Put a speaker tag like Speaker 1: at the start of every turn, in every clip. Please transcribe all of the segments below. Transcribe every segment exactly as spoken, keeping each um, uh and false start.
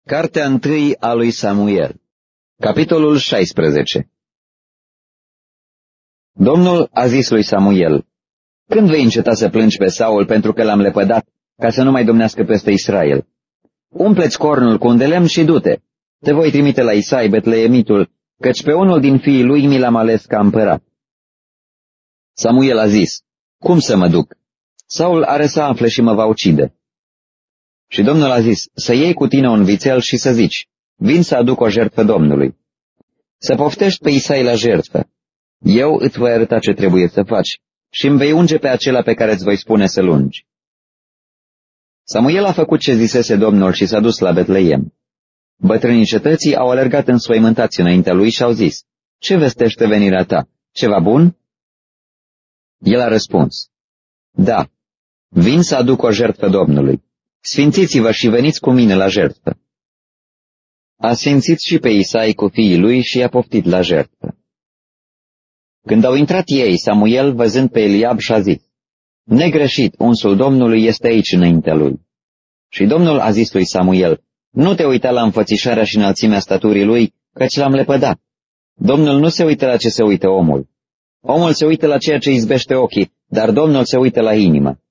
Speaker 1: Cartea întâi a lui Samuel, capitolul șaisprezece. Domnul a zis lui Samuel: Când vei înceta să plângi pe Saul pentru că l-am lepădat, ca să nu mai domnească peste Israel? Umple-ți cornul cu un de lemn și du-te. Te voi trimite la Isai, Betleemitul, căci pe unul din fiii lui mi l-am ales ca împărat. Samuel a zis: Cum să mă duc? Saul are să afle și mă va ucide. Și Domnul a zis: Să iei cu tine un vițel și să zici: Vin să aduc o jertfă Domnului. Să poftești pe Isai la jertfă. Eu îți voi arăta ce trebuie să faci și îmi vei unge pe acela pe care îți voi spune să-l ungi. Samuel a făcut ce zisese Domnul și s-a dus la Betleem. Bătrânii cetății au alergat înspăimântați înaintea lui și au zis: Ce vestește venirea ta? Ceva bun? El a răspuns: Da, vin să aduc o jertfă Domnului. Sfințiți-vă și veniți cu mine la jertfă. A sfințit și pe Isai cu fiii lui și i-a poftit la jertfă. Când au intrat ei, Samuel, văzând pe Eliab, și-a zis: Negreșit, unsul Domnului este aici înaintea lui. Și Domnul a zis lui Samuel: Nu te uita la înfățișarea și înălțimea staturii lui, căci l-am lepădat. Domnul nu se uită la ce se uită omul. Omul se uită la ceea ce izbește ochii, dar Domnul se uită la inimă.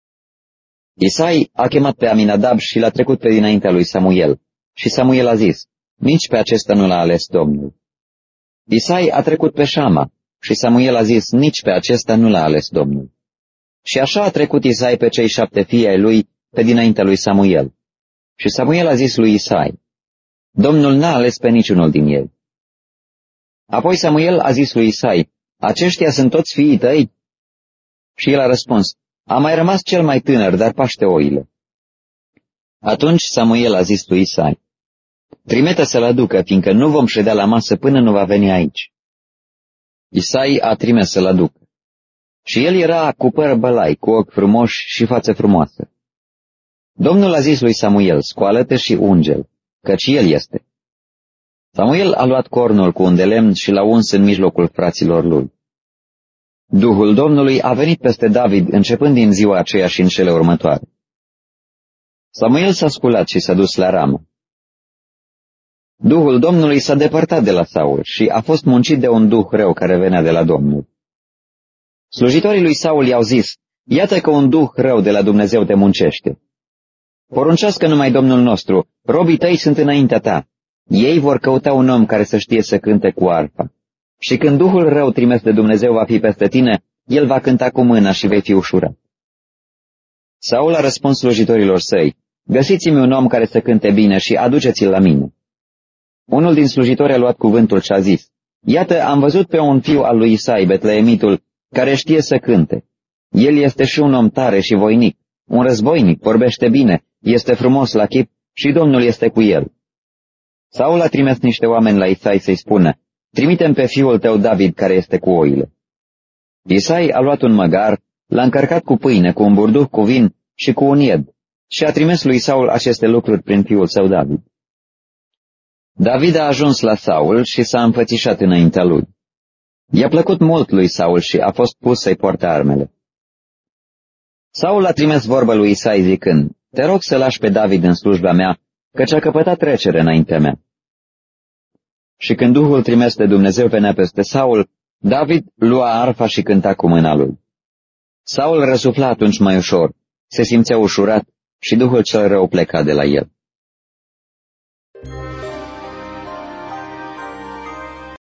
Speaker 1: Isai a chemat pe Aminadab și l-a trecut pe dinaintea lui Samuel. Și Samuel a zis: Nici pe acesta nu l-a ales Domnul. Isai a trecut pe Șama și Samuel a zis: Nici pe acesta nu l-a ales Domnul. Și așa a trecut Isai pe cei șapte fii ai lui pe dinaintea lui Samuel. Și Samuel a zis lui Isai: Domnul n-a ales pe niciunul din ei. Apoi Samuel a zis lui Isai: Aceștia sunt toți fiii tăi? Și el a răspuns: A mai rămas cel mai tânăr, dar paște oile. Atunci Samuel a zis lui Isai: Trimite să-l aducă, fiindcă nu vom ședea la masă până nu va veni aici. Isai a trimis să-l aducă. Și el era cu păr bălai, cu ochi frumoși și față frumoasă. Domnul a zis lui Samuel: Scoală-te și unge-l, căci el este. Samuel a luat cornul cu un de lemn și l-a uns în mijlocul fraților lui. Duhul Domnului a venit peste David începând din ziua aceea și în cele următoare. Samuel s-a sculat și s-a dus la Rama. Duhul Domnului s-a depărtat de la Saul și a fost muncit de un duh rău care venea de la Domnul. Slujitorii lui Saul i-au zis: Iată că un duh rău de la Dumnezeu te muncește. Poruncească numai Domnul nostru, robii tăi sunt înaintea ta. Ei vor căuta un om care să știe să cânte cu arfa. Și când duhul rău trimis de Dumnezeu va fi peste tine, el va cânta cu mâna și vei fi ușurat. Saul a răspuns slujitorilor săi: Găsiți-mi un om care să cânte bine și aduceți-l la mine. Unul din slujitori a luat cuvântul și a zis: Iată, am văzut pe un fiu al lui Isai, Betleemitul, care știe să cânte. El este și un om tare și voinic, un războinic, vorbește bine, este frumos la chip și Domnul este cu el. Saul a trimis niște oameni la Isai să-i spună: Trimitem pe fiul tău David care este cu oile. Isai a luat un măgar, l-a încărcat cu pâine, cu un burduh cu vin și cu un ied și a trimis lui Saul aceste lucruri prin fiul său David. David a ajuns la Saul și s-a înfățișat înaintea lui. I-a plăcut mult lui Saul și a fost pus să-i poarte armele. Saul a trimis vorbă lui Isai zicând: Te rog să lași pe David în slujba mea, căci a căpătat trecere înaintea mea. Și când Duhul trimis de Dumnezeu venea peste Saul, David lua arfa și cânta cu mâna lui. Saul răsufla atunci mai ușor, se simțea ușurat și Duhul cel rău pleca de la el.